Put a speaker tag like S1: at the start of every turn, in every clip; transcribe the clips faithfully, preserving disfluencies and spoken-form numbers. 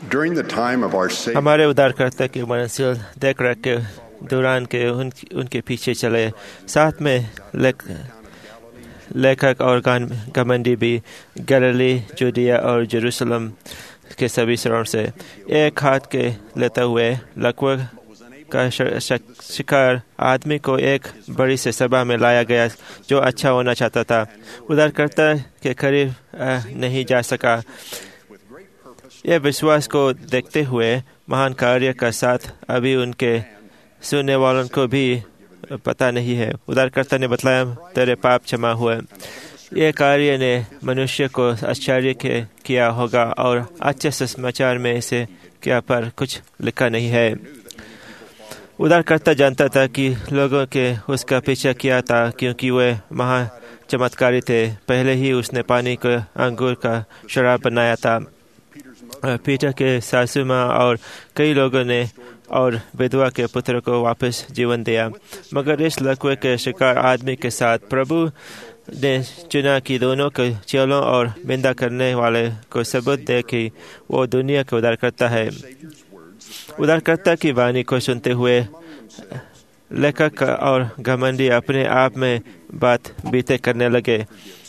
S1: During the time of our Savior,
S2: हमारे उद्धारकर्ता के मननशील देख रेख के दौरान के उन, उनके पीछे चले, साथ में लेख, लेखक और घमंडी भी गलीली, जूदिया और जेरूसलम के सभी शहरों से एक हाथ के लेते हुए लकवा का शिकार आदमी को एक बड़ी से सभा में लाया गया जो अच्छा होना चाहता था। उद्धारकर्ता के करीब नहीं जा सका। यह विश्वास को देखते हुए महान कार्य का साथ अभी उनके सुनने वालों को भी पता नहीं है। उद्धारकर्ता ने बतलाया, तेरे पाप क्षमा हुए। यह कार्य ने मनुष्य को आश्चर्य के किया होगा और अच्छे समाचार में इसे क्या पर कुछ लिखा नहीं है। उद्धारकर्ता जानता था कि लोगों के उसका पीछा किया था क्योंकि वे महा चमत्कारी थे। पहले ही उसने पानी को अंगूर का शराब बनाया था। पीटर के सासू माँ और कई लोगों ने और विधवा के पुत्र को वापस जीवन दिया, मगर इस लकवे के शिकार आदमी के साथ प्रभु ने चुना कि दोनों के चेलों और निंदा करने वाले को सबूत दे कि वो दुनिया के उद्धारकर्ता है। उद्धारकर्ता की वाणी को सुनते हुए लेखक और घमंडी अपने आप में बात बीते करने लगे।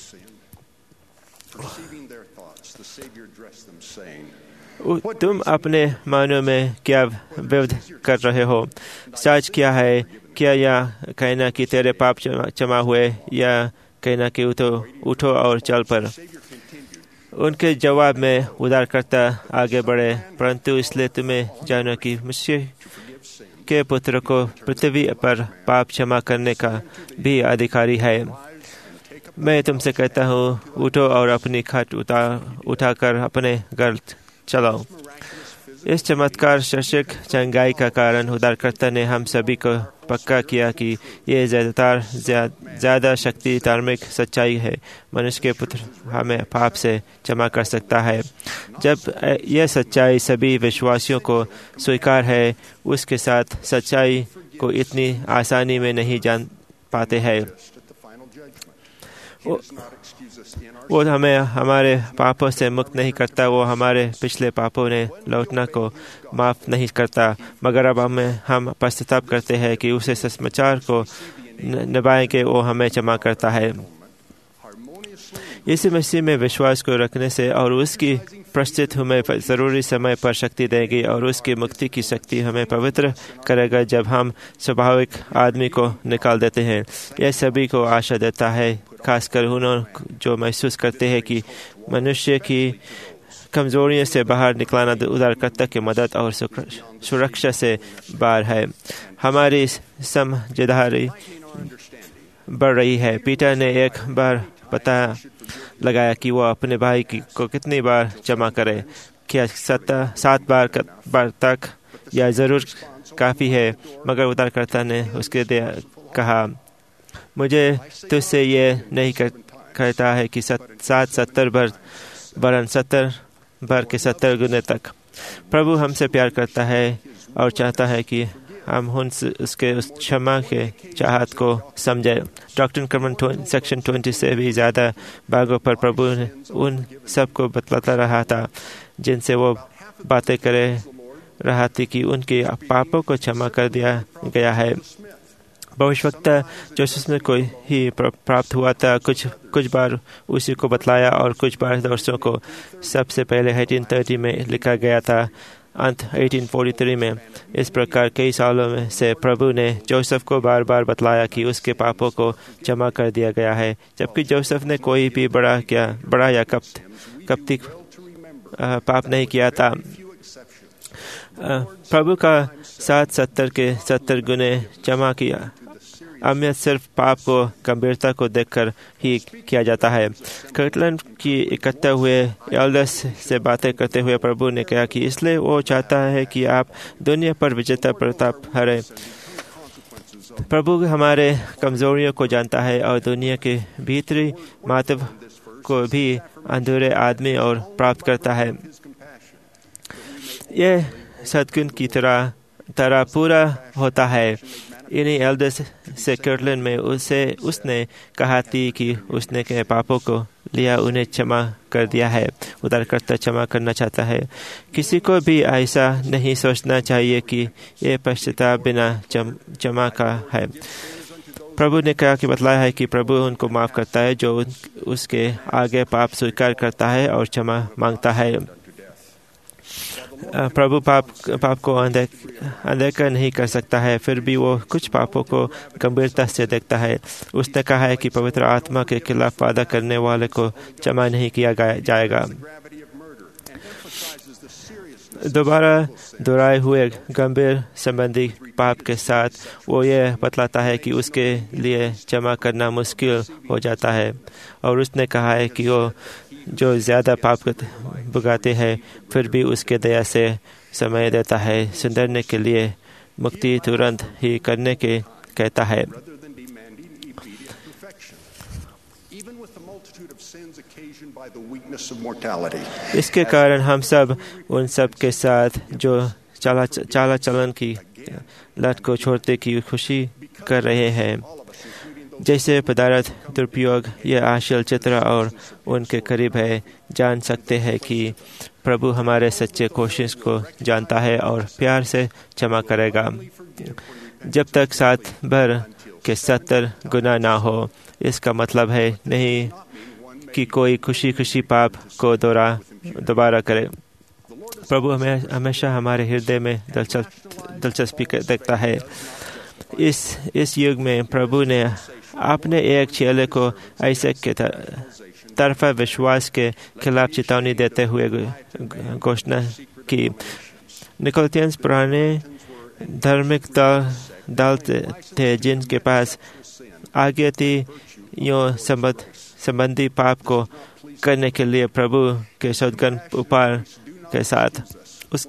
S2: तुम अपने मानों में क्या विरोध कर रहे हो? सच क्या है? क्या यह कहना कि तेरे पाप क्षमा हुए या कहना कि उठो उठो और चल पर? उनके जवाब में उद्धारकर्ता आगे बढ़े, परंतु इसलिए तुम्हें जानो कि मनुष्य के पुत्र को पृथ्वी पर पाप क्षमा करने का भी अधिकारी है। मैं तुमसे कहता हूँ, उठो और अपनी खाट उठा उठाकर अपने घर चलाओ। इस चमत्कार शीर्षक चंगाई का कारण उद्धारकर्ता ने हम सभी को पक्का किया कि ये ज्यादातर ज्यादा शक्ति धार्मिक सच्चाई है। मनुष्य के पुत्र हमें पाप से क्षमा कर सकता है। जब यह सच्चाई सभी विश्वासियों को स्वीकार है, उसके साथ सच्चाई को इतनी आसानी में नहीं जान पाते हैं। वो, वो हमें हमारे पापों से मुक्त नहीं करता। वो हमारे पिछले पापों ने लौटना को माफ नहीं करता, मगर अब हमें हम पश्चाताप करते हैं कि उसे समाचार को निभाएं कि वो हमें क्षमा करता है। यीशु मसीह में विश्वास को रखने से और उसकी प्रस्तुत हमें ज़रूरी समय पर शक्ति देगी और उसकी मुक्ति की शक्ति हमें पवित्र करेगा जब हम स्वाभाविक आदमी को निकाल देते हैं। यह सभी को आशा देता है, खासकर उन्होंने जो महसूस करते हैं कि मनुष्य की कमजोरियों से बाहर निकलना उद्धारकर्ता की मदद और सुरक्षा से बाहर है। हमारी समझदारी बढ़ रही है। पीटर ने एक बार पता लगाया कि वो अपने भाई की को कितनी बार क्षमा करे। क्या सत सात बार, बार तक या जरूर काफ़ी है? मगर उद्धारकर्ता ने उसके दिया कहा, मुझे तुझसे ये नहीं कहता है कि सत, सात सत्तर बार वरन सत्तर बार के सत्तर गुने तक। प्रभु हमसे प्यार करता है और चाहता है कि हम उसके उस क्षमा के चाहत को समझें। डॉक्ट्रिन कमेंट सेक्शन बीस से भी ज़्यादा भागों पर प्रभु ने उन सब को बतलाता रहा था जिनसे वो बातें करे रहा थी कि उनके पापों को क्षमा कर दिया गया है। भविष्यवक्ता जोसेफ में कोई ही प्राप्त हुआ था। कुछ कुछ बार उसी को बतलाया और कुछ बार दोस्तों को। सबसे पहले अठारह सौ तीस में लिखा गया था, अंत अठारह सौ तैंतालीस में। इस प्रकार कई सालों में से प्रभु ने जोसेफ को बार बार बतलाया कि उसके पापों को क्षमा कर दिया गया है, जबकि जोसेफ ने कोई भी बड़ा क्या बड़ा या कप्त कप्ती पाप नहीं किया था। प्रभु का सात सत्तर के सत्तर गुने क्षमा किया अहमियत सिर्फ पाप को गंभीरता को देखकर ही किया जाता है। कर्टलैंड की इकट्ठे हुए एल्डर्स से बातें करते हुए प्रभु ने कहा कि इसलिए वो चाहता है कि आप दुनिया पर विजेता प्रताप हरे। प्रभु हमारे कमजोरियों को जानता है और दुनिया के भीतरी महत्व को भी अधूरे आदमी और प्राप्त करता है। यह सदगुण की तरह तरह पूरा होता है। इन्हीं एल्डर्स से कर्टलैंड में उसे उसने कहा थी कि उसने के पापों को लिया उन्हें क्षमा कर दिया है। उद्धारकर्ता क्षमा करना चाहता है। किसी को भी ऐसा नहीं सोचना चाहिए कि ये पश्चाताप बिना क्षमा का है। प्रभु ने कहा कि बतलाया है कि प्रभु उनको माफ करता है जो उसके आगे पाप स्वीकार करता है और क्षमा मांगता है। प्रभु पाप पाप को अनदेखा नहीं कर सकता है, फिर भी वो कुछ पापों को गंभीरता से देखता है। उसने कहा है कि पवित्र आत्मा के खिलाफ वादा करने वाले को क्षमा नहीं किया जाएगा। दोबारा दोहराए हुए गंभीर संबंधी पाप के साथ वो ये बतलाता है कि उसके लिए क्षमा करना मुश्किल हो जाता है। और उसने कहा है कि वो जो ज़्यादा पाप भुगाते हैं फिर भी उसके दया से समय देता है। सुधरने के लिए मुक्ति तुरंत ही करने के कहता है। इसके कारण हम सब उन सब के साथ जो चाला चाला चलन की लत को छोड़ने की खुशी कर रहे हैं, जैसे पदार्थ दुरुपयोग या आशिल चित्र और उनके करीब है, जान सकते हैं कि प्रभु हमारे सच्चे कोशिश को जानता है और प्यार से क्षमा करेगा जब तक सात भर के सत्तर गुना ना हो। इसका मतलब है नहीं कि कोई खुशी खुशी पाप को दोहरा दोबारा करे। प्रभु हमें हमेशा हमारे हृदय में दिलचस्पी देखता है। इस इस युग में प्रभु ने अपने एक चेले को ऐसे के तरफा विश्वास के खिलाफ चेतावनी देते हुए घोषणा की। निकोलतियंस पुराने धार्मिक दल दल थे जिनके पास आगे थी यो संबंधी पाप को करने के लिए प्रभु के सदगन उपाय के साथ उस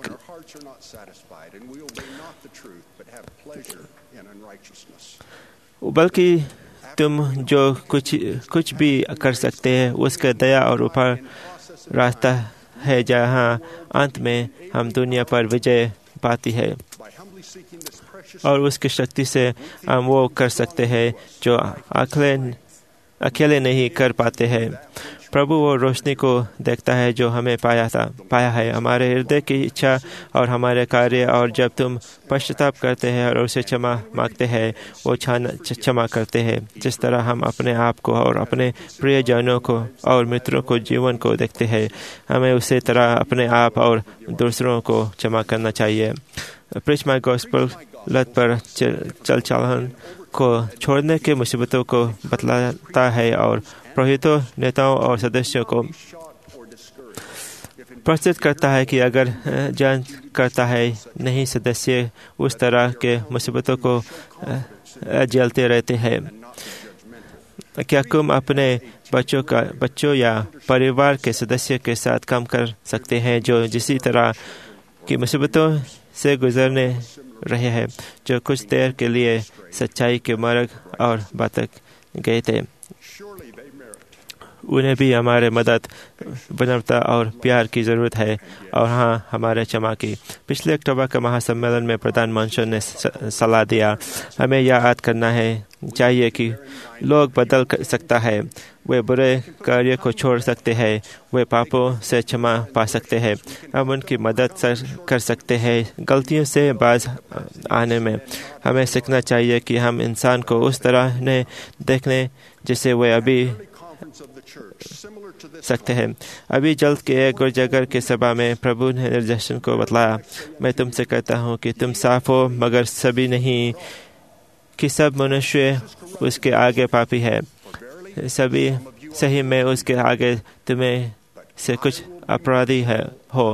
S2: बल्कि तुम जो कुछ कुछ भी कर सकते हैं उसका दया और ऊपर रास्ता है जहाँ अंत में हम दुनिया पर विजय पाती है और उसकी शक्ति से हम वो कर सकते हैं जो अकेले अकेले नहीं कर पाते हैं। प्रभु वो रोशनी को देखता है जो हमें पाया था पाया है हमारे हृदय की इच्छा और हमारे कार्य, और जब तुम पश्चाताप करते हैं और उसे क्षमा मांगते हैं वो क्षमा करते हैं। जिस तरह हम अपने आप को और अपने प्रियजनों को और मित्रों को जीवन को देखते हैं, हमें उसी तरह अपने आप और दूसरों को क्षमा करना चाहिए। प्रीच माय गॉस्पेल लत पर चल चलन को छोड़ने के मुसीबतों को बतलाता है और पुरोहितों, नेताओं और सदस्यों को प्रस्तुत करता है कि अगर जान करता है नहीं सदस्य उस तरह के मुसीबतों को झेलते रहते हैं, क्या तुम अपने बच्चों का बच्चों या परिवार के सदस्य के साथ काम कर सकते हैं जो जिसी तरह की मुसीबतों से गुजरने रहे हैं, जो कुछ देर के लिए सच्चाई के मार्ग और बातक गए थे? उन्हें भी हमारे मदद, विनम्रता और प्यार की ज़रूरत है और हाँ, हमारे क्षमा की। पिछले अक्टूबर के महासम्मेलन में प्रधानमंत्री ने सलाह दिया, हमें यह याद करना है चाहिए कि लोग बदल सकता है, वे बुरे कार्य को छोड़ सकते हैं, वे पापों से क्षमा पा सकते हैं, हम उनकी मदद कर सकते हैं गलतियों से बाज आने में। हमें सीखना चाहिए कि हम इंसान को उस तरह ने देखने जिसे वे अभी सकते हैं। अभी जल्द के एक गिरजाघर के सभा में प्रभु ने निर्देशन को बतलाया, मैं तुमसे कहता हूँ कि तुम साफ हो मगर सभी नहीं, कि सब मनुष्य उसके आगे पापी है, सभी सही में उसके आगे तुम्हें से कुछ अपराधी है हो।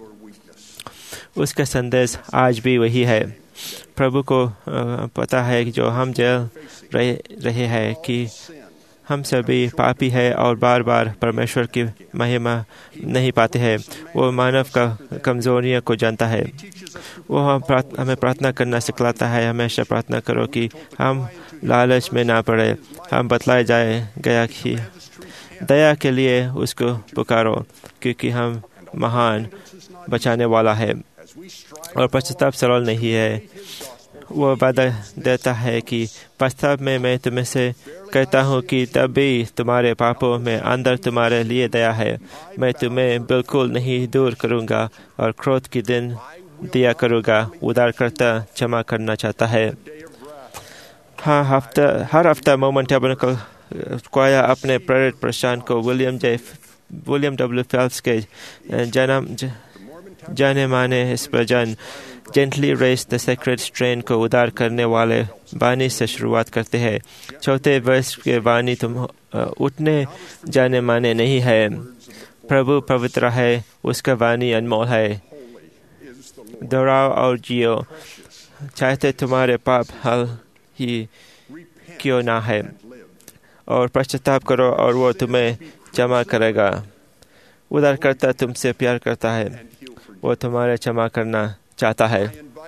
S2: उसका संदेश आज भी वही है। प्रभु को पता है कि जो हम जेल रहे, रहे हैं कि हम सभी पापी हैं और बार बार परमेश्वर की महिमा नहीं पाते हैं। वो मानव का कमजोरियों को जानता है। वो हम प्रार्थ, हमें प्रार्थना करना सिखलाता है। हमेशा प्रार्थना करो कि हम लालच में ना पड़े। हम बतलाए जाए गया कि दया के लिए उसको पुकारो, क्योंकि हम महान बचाने वाला है और पश्चाताप सरल नहीं है। वो वादा देता है कि वास्तव में मैं तुम्हें से कहता हूँ कि तब भी तुम्हारे पापों में अंदर तुम्हारे लिए दया है। मैं तुम्हें बिल्कुल नहीं दूर करूँगा और क्रोध के दिन दिया करूँगा। उदारकर्ता क्षमा करना चाहता है। हाँ, हफ्ता हर हफ्ता मोमेंट टैबरनेकल क्वाया अपने प्रेरित प्रशांत को William J William W Phelps के जन्म जाने माने इस प्रजन gently race the secret strain को उदार करने वाले वाणी से शुरुआत करते हैं। चौथे वर्ष के वाणी तुम उठने जाने माने नहीं है। प्रभु पवित्र है, उसका वाणी अनमोल है। दोहराओ और जियो, चाहते तुम्हारे पाप हल ही क्यों ना है, और पश्चाताप करो और वो तुम्हें क्षमा करेगा। उदारकर्ता तुमसे प्यार करता है, वो तुम्हारे क्षमा करना चाहता है।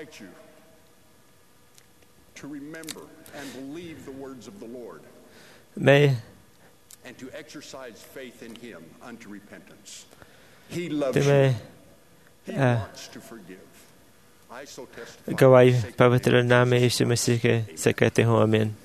S2: मैं तुम्हें गवाही पवित्र नाम में यीशु मसीह के से कहते हूँ, आमीन।